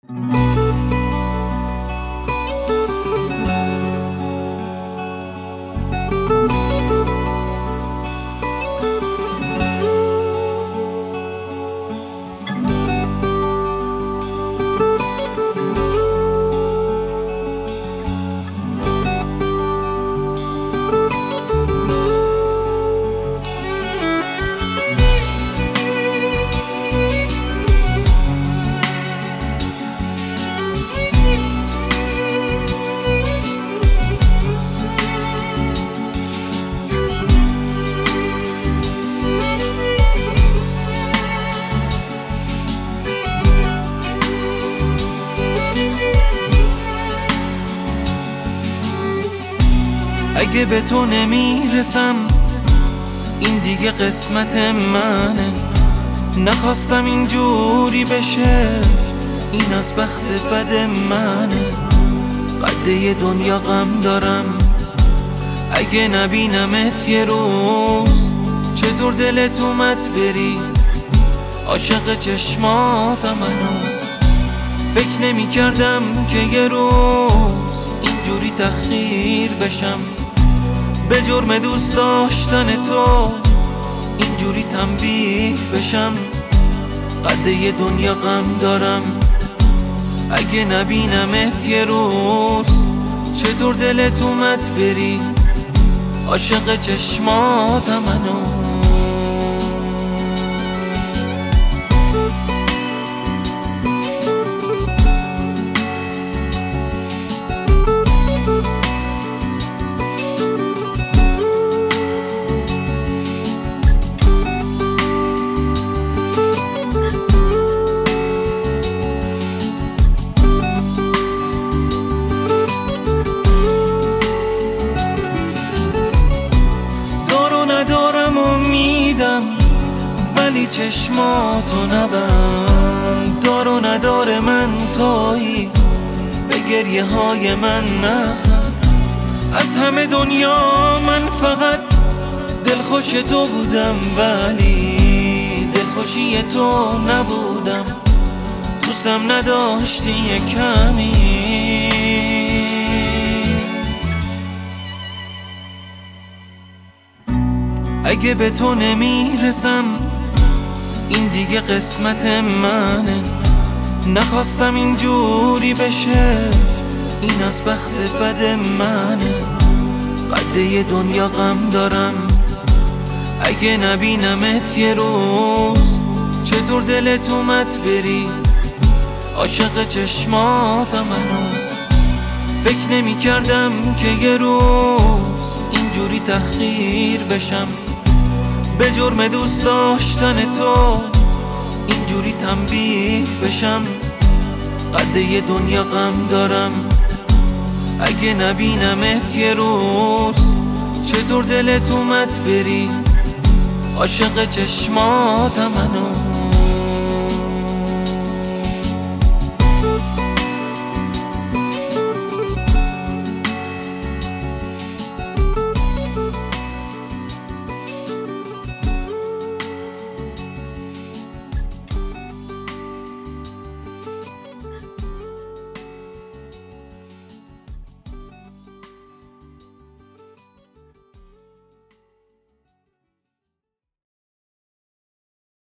اگه به تو نمیرسم این دیگه قسمت منه، نخواستم اینجوری بشه، این از بخت بد منه. قده دنیا غم دارم اگه نبینمت یه روز، چطور دلت اومد بری عاشق چشماتم. منو فکر نمی کردم که یه روز اینجوری تحقیر بشم، به جرم دوست داشتن تو اینجوری تنبیه بشم. قده دنیا غم دارم اگه نبینمت یه روز، چطور دلت اومد بری عاشق چشماتم. منو ندارم امیدم ولی چشماتو نبند، دار و نداره من تویی، به گریه های من نخند. از همه دنیا من فقط دلخوش تو بودم، ولی دلخوشی تو نبودم، دوستم نداشتی یه کمی. اگه به تو نمیرسم این دیگه قسمت منه، نخواستم اینجوری بشه، این از بخت بد منه. قده دنیا غم دارم اگه نبینمت یه روز، چطور دلت اومد بری عاشق چشماتم. منو فکر نمی کردم که یه روز اینجوری تحقیر بشم، به جرم دوست داشتن تو اینجوری تنبیه بشم. قده دنیا غم دارم اگه نبینمت یه روز، چطور دلت اومد بری عاشق چشماتم. منو